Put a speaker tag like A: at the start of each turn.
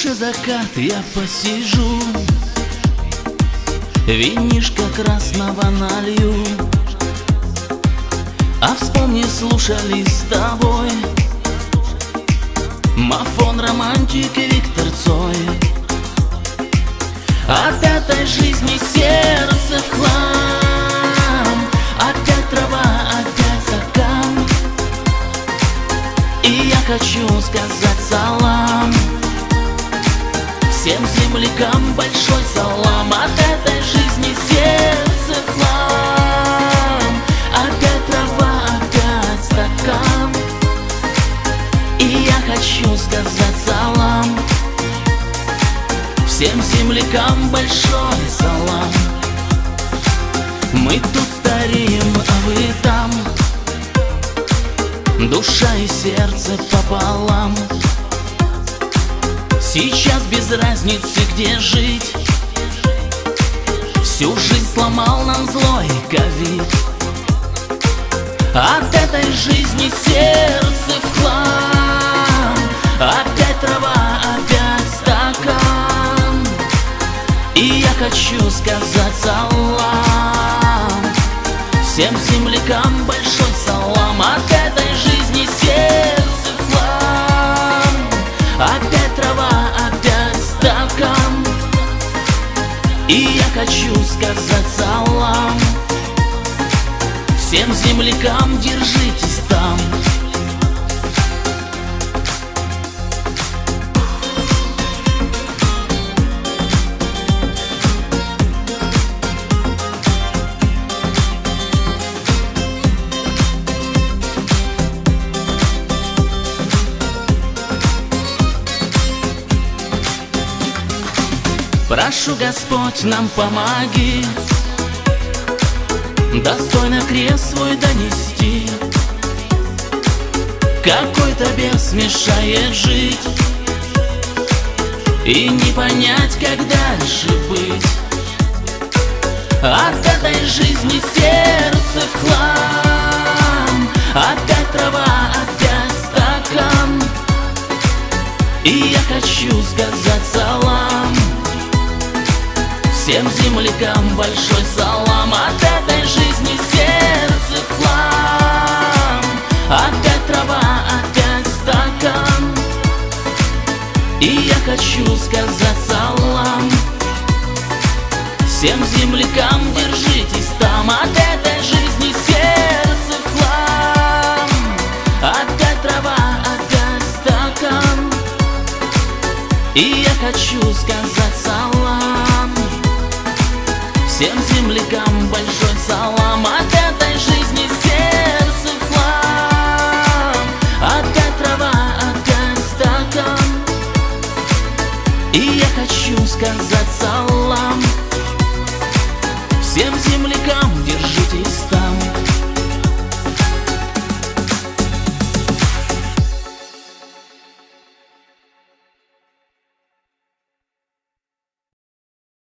A: душе закат я посижу, винишко красного налью. А вспомни, слушали с тобой Мафон, романтик и Виктор Цой. От этой жизни сердце в хлам, опять трава, опять стакан. И я хочу сказать салам всем землякам, большой салам. От этой жизни сердце в хлам, опять трава, опять стакан. И я хочу сказать салам всем землякам, большой салам. Мы тут стареем, а вы там, душа и сердце пополам. Сейчас без разницы, где жить, всю жизнь сломал нам злой ковид. От этой жизни сердце в хлам, опять трава, опять стакан. И я хочу сказать салам всем землякам, большой салам. От этой жизни сердце в хлам, опять трава, опять стакан. И я хочу сказать салам всем землякам, держитесь там. Прошу, Господь, нам помоги достойно крест свой донести. Какой-то бес мешает жить и не понять, как дальше быть. От этой жизни сердце в хлам, опять трава, опять стакан. И я хочу сказать салам всем землякам, большой салам. От этой жизни сердце в хлам, опять трава, опять стакан. И я хочу сказать салам всем землякам, держитесь там. От этой жизни сердце в хлам, опять трава, опять стакан. И я хочу сказать салам всем землякам, большой салам.